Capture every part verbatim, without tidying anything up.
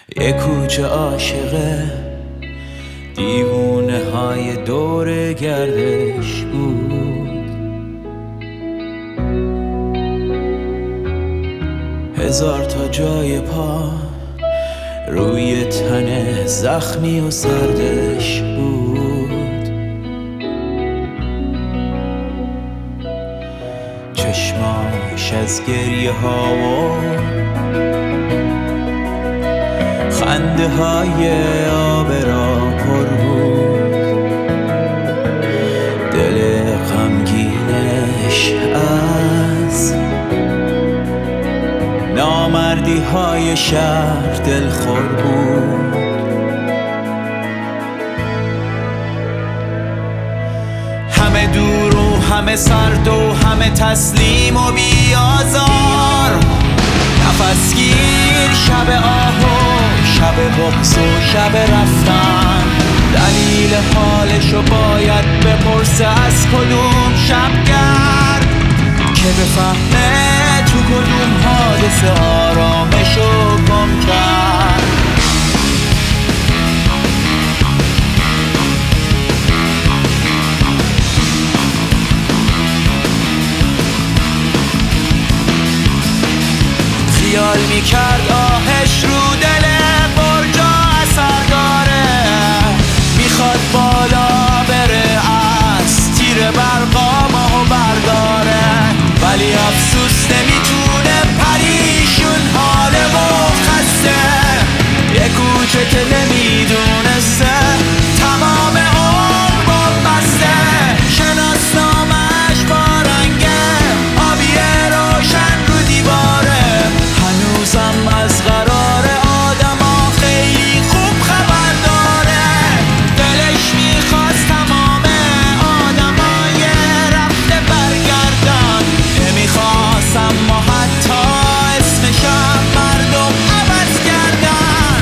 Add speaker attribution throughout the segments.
Speaker 1: یه کوچه عاشقه دیوونه های دور گردش بود. هزار تا جای پا روی تن زخمی و سردش بود. چشماش از گریه ها و خنده های آب را پر بود. دل غمگینش از نامردی های شهر دلخور بود. همه دور و همه سرد و همه تسلیم و بیازار، نفس گیر شب آهو شب بغض و شب رفتن. دلیل حالشو باید بپرسه از کدوم شبگرد که بفهمه تو کدوم حادثه آرامشو گم کرد. خیال میکرد آهش رو دل برجا اثر داره، میخواد بالا بره از تیر برقا ماهو برداره، ولی افسوس نمیتونه پریشون حاله و خسته. یه کوچه که نمیدونسته تمام عمر با بسته، شناسنامش با رنگ آبی روشن رو دیواره. هنوزم از قرار آدما خیلی خوب خبر داره، دلش میخواست تمام آدمای رفته برگردن، نمیخواست اما حتی اسمشم مردم عوض کردن.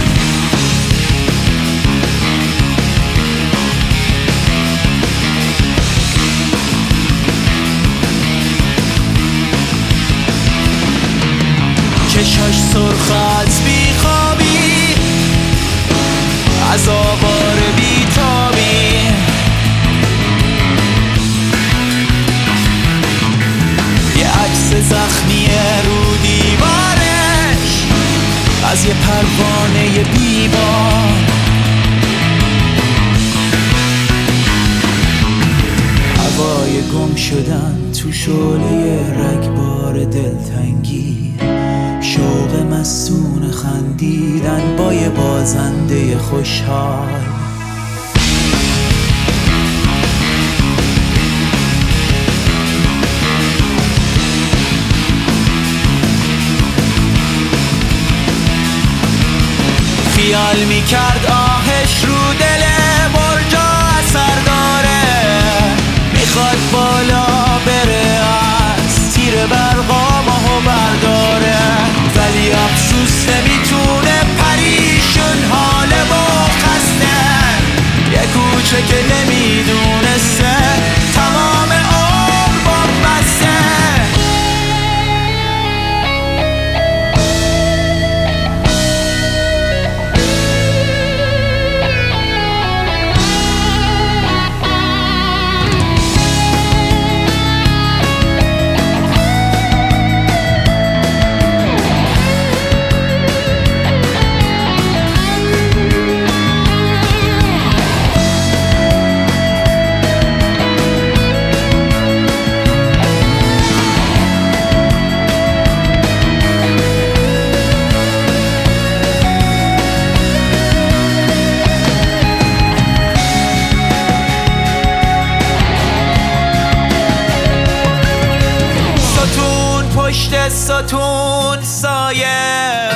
Speaker 1: چشاش سرخ از بیخوابی، از آوار بیتابی، یه عکس زخمی رو دیوارش از یه پروانه بیبار. هوای گم شدن تو شعله رگبار دلتنگی، شوق مستون خندیدن با یه بازنده خوشحال. خیال میکرد آهش رو دل برجا اثر داره، میخواد بالا بره از تیر برقا ماهو برداره، ولی افسوس نمیتونه پریشون حاله و خسته. یه کوچه که نمیدونسته تمام عمر با بسته. پشت ستون سایه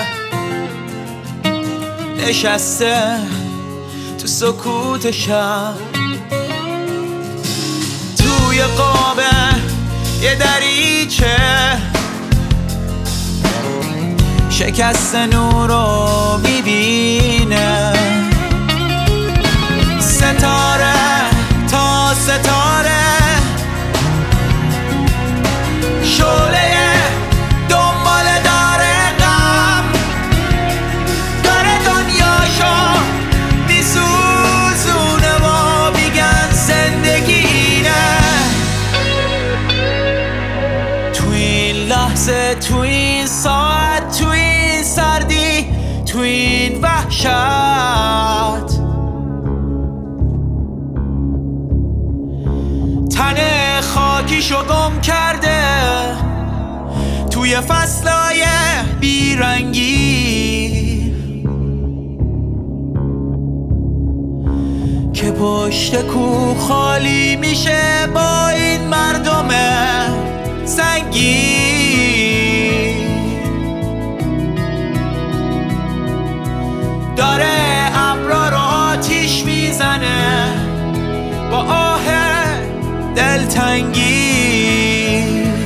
Speaker 1: نشسته تو سکوت شب، توی قابه یه دریچه شکست نور رو میبینه. ستاره تا ستاره شعله دنبال داره غم، داره دنیا تو این وحشت، تن خاکیشو گم کرده توی فصلای بیرنگی که پشت کوه خالی میشه با این مردم سنگین. داره ابرا رو آتیش میزنه با آه دلتنگی،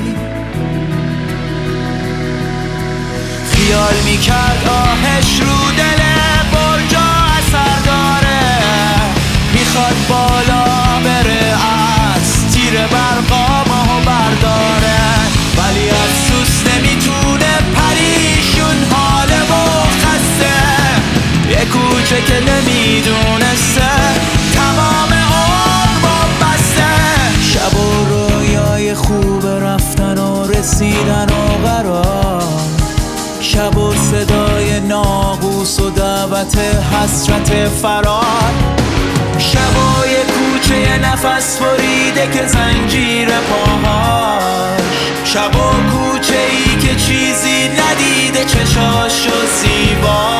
Speaker 1: خیال میکرد آهش رو دل برجا اثر داره، میخواد بالا بره از تیر برقا ماهو برداره، ولی افسوس نمیتونه پریشون حاله و خسته، یه کوچه که نمیدونسته تمام عمر با بسته. شب و رویای خوب رفتن و رسیدن و قرار، شب و صدای ناقوس و دعوت حسرت فرار، شبای کوچه نفس بریده که زنجیر پاهاش، شب و کوچه ای که چیزی ندیده چشاش و زیبا